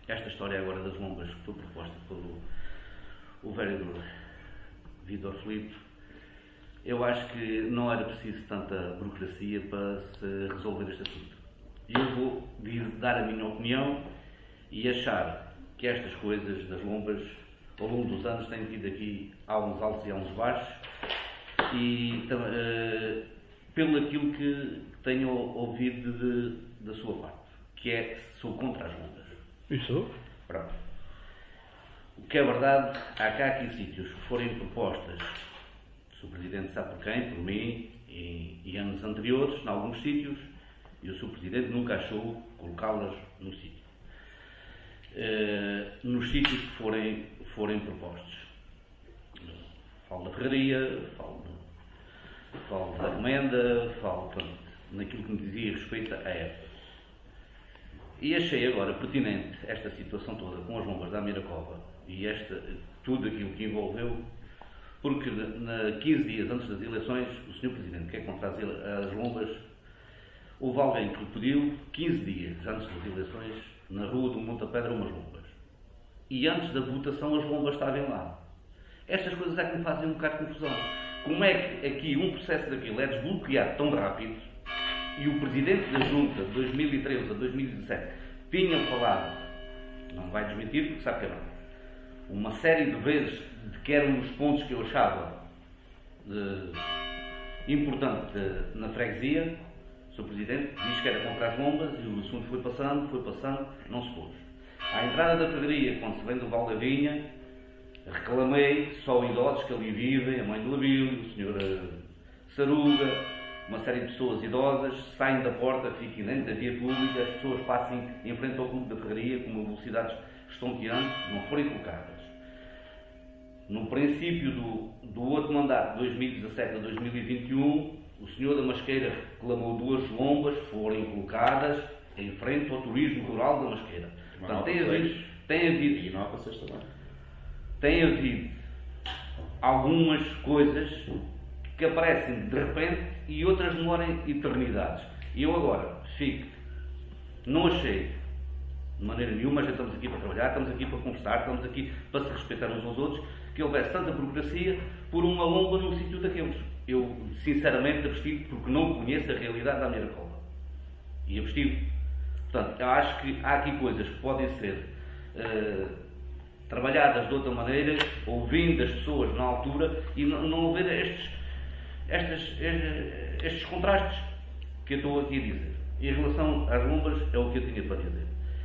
esta história agora das lombas que foi proposta pelo o vereador Vítor Filipe, eu acho que não era preciso tanta burocracia para se resolver este assunto. Eu vou dar a minha opinião e achar que estas coisas das lombas, ao longo dos anos, têm tido aqui há uns altos e há uns baixos, e pelo aquilo que tenho ouvido da sua parte, que é sou contra as lombas. Isso? Pronto. O que é verdade, há cá aqui sítios que forem propostas, se o Presidente sabe por quem, por mim, e anos anteriores, em alguns sítios, e o Sr. Presidente nunca achou colocá-las no sítio. Nos sítios que forem propostos. Falo da ferraria, falo da remenda, falo naquilo que me dizia respeito à época. E achei agora pertinente esta situação toda com as lombas da Miracova e tudo aquilo que envolveu, porque 15 dias antes das eleições, o Sr. Presidente, que é contra as lombas, houve alguém que lhe pediu 15 dias antes das eleições, na rua do Monte Pedra, umas lombas. E antes da votação as lombas estavam lá. Estas coisas é que me fazem um bocado de confusão. Como é que aqui um processo daquilo é desbloqueado tão rápido e o Presidente da Junta, de 2013 a 2017, tinha falado, não vai desmentir porque sabe que é não, uma série de vezes de que eram os pontos que eu achava importante na freguesia. O Sr. Presidente diz que era comprar as lombas e o assunto foi passando, não se pôs. À entrada da ferraria, quando se vem do Val da Vinha, reclamei só idosos que ali vivem, a mãe do Labílio, o Sr. Saruga, uma série de pessoas idosas, saem da porta, fiquem dentro da via pública, as pessoas passem em frente ao clube da ferraria com uma velocidades estonteantes, não forem colocadas. No princípio do outro mandato, de 2017 a 2021, o senhor da Masqueira reclamou 2 lombas forem colocadas em frente ao turismo rural da Masqueira. Portanto, tem havido algumas coisas que aparecem de repente e outras demoram eternidades. E eu agora não achei de maneira nenhuma, já estamos aqui para trabalhar, estamos aqui para conversar, estamos aqui para se respeitar uns aos outros, que houvesse tanta burocracia por uma lomba num sítio daqueles. Eu, sinceramente, abstive porque não conheço a realidade da Miracova. E abstive. Portanto, eu acho que há aqui coisas que podem ser trabalhadas de outra maneira, ouvindo as pessoas na altura e não haver estes contrastes que eu estou aqui a dizer. Em relação às lombas, é o que eu tinha para dizer.